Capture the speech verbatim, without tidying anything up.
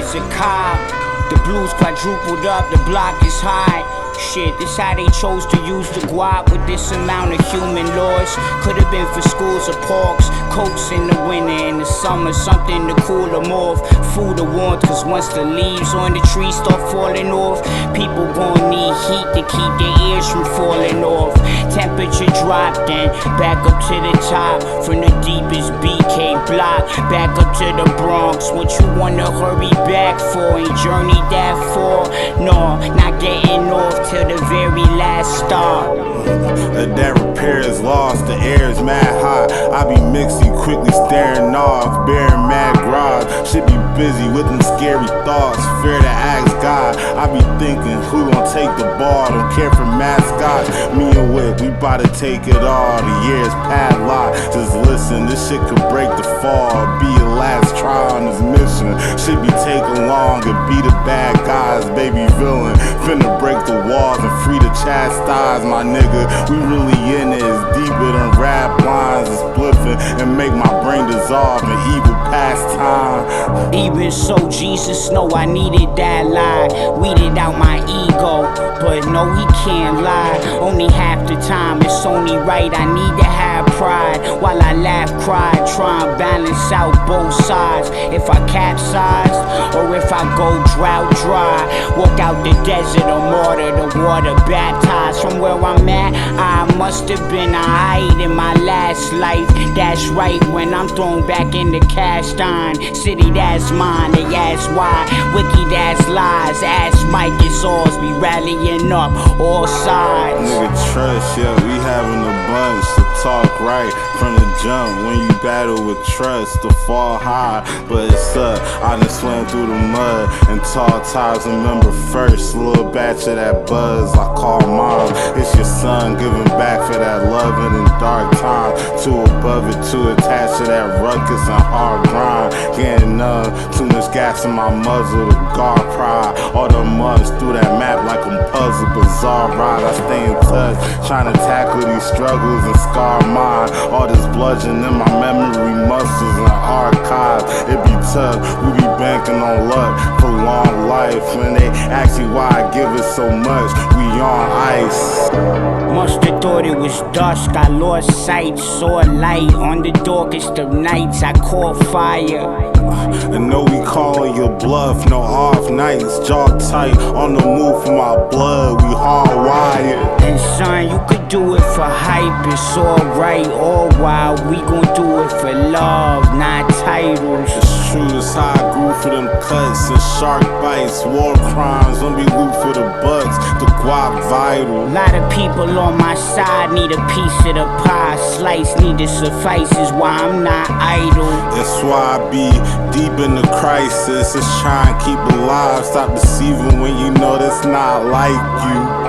was a cop. The blues quadrupled up, the block is high. Shit, this how they chose to use the guap with this amount of human loss. Could've been for schools or parks, coats in the winter, in the summer, something to cool them off. Food or warmth, cause once the leaves on the trees start falling off, people gon' need heat to keep their ears from falling off. Temperature dropped and back up to the top, from the deepest B K block, back up to the Bronx. What you wanna hurry back for? Ain't journeyed that far? No, not getting off till the very last stop. Uh, that repair is lost, the air is mad hot. I be mixy, quickly staring off, bearing mad garage. Should be busy with them scary thoughts, fear to ask God. I be thinking, who gon' take the ball? Don't care for mascots. Me and Wick, we bout to take it all. The year's padlock. Just listen, this shit could break the fall. Be your last try on this mission. Should be taking long and be the bad guys, baby villain. Finna break the walls and free to chastise, my nigga. We really in it, it's deeper than rap lines. It's spliffing and make my brain dissolve in evil pastime. Even so, Jesus know I needed that lie. Weeded out my ego, but no, he can't lie. Only half the time, it's only right. I need to have pride while I laugh, cry, try and balance out both sides. If I capsize or if I go drought dry, walk out the desert or mortar, the water baptized. From where I'm at, I must have been a height in my last life. That's right, when I'm thrown back in the cast iron city, that's mine. They ask why, wiki that's lies. Ask Mike, it's ours. We rallying up all sides. Nigga trust, yeah, we having a bunch to talk right from the jump. When you battle with trust, to fall high, but it's up. I done swam through the mud and tall ties. Remember first, little batch of that buzz I call mom. It's your son giving back for that love in the dark time. Too above it, too attached to that ruckus and hard grind. Getting numb, too much gas in my muzzle to guard pride. All the months through that map like a puzzle, bizarre ride. I stay in touch, trying to tackle these struggles and scar mine. All this bludgeon in my memory muscles and archives. It be tough, we be banking on luck for long life. When they ask you why I give it so much, we on ice. Must have thought it was dusk, I lost sight. Saw a light on the darkest of nights, I caught fire. I know we calling your bluff, no off nights. Jaw tight, on the move for my blood, we hardwired. And son, you could do it for hype, it's alright. All while we gon' do it for love, not titles. It's true, it's how I grew for them cuts and shark bites. War crimes, when we loot for the bucks, the guap vital. Lot of people on my side need a piece of the pie. Slice need to suffice is why I'm not idle. That's why I be deep in the crisis. It's trying to keep alive, stop deceiving when you know that's not like you.